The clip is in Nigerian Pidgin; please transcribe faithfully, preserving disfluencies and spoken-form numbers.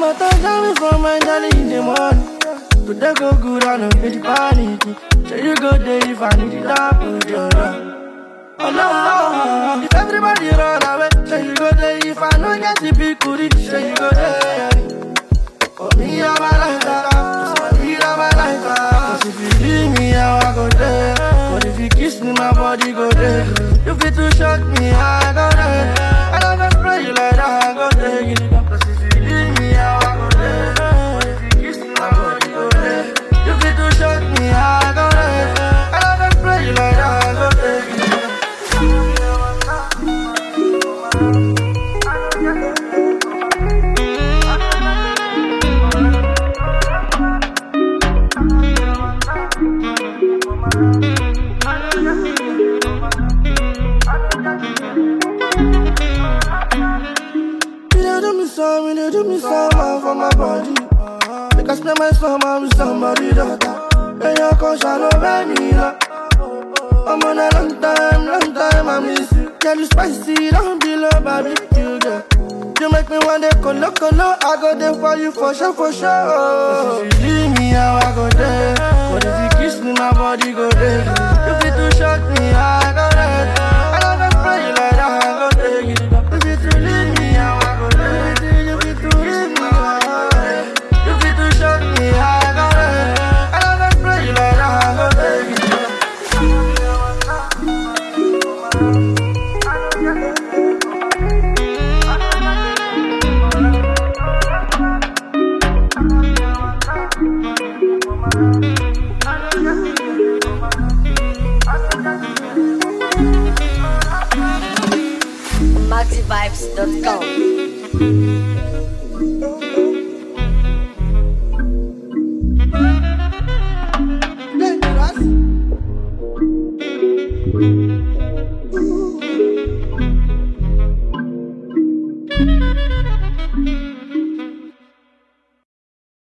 my time coming from my dolly in the morning. Today go good, I don't get the panic. So you go there if I need it up with your love. Oh no, if everybody run away, so you go there if I don't get the big goodie. So you go there. For me, I'm a life, for me, I'm a life. Cause if you leave me, I go there. But if you kiss me, my body go there. You fit to shock me, I go there. I don't go spray you like that, I go there. Cause if you leave me, I go there. But if you kiss me, my body go there. You fit to shock me, I go there. I don't go spray you like that, I go there. You dey do me some for my body. Make I spend my summer with somebody daughter. Then you come shine over me now. I'm on a long time, long time I miss you. Girl, you spicy, don't be low, baby, you girl. You make me want to colo, colo. I go there for you for sure, for sure. If you leave me, how I go there. But if you kiss me, my body go there. You fit to shock me, I go there. I don't go spray you like that, I go there. If you to leave me, how I go there. You fit to leave me, how I go there. You fit to shock me, I go there. I don't go spray you like that, I go there. Maxi Vibes dot com.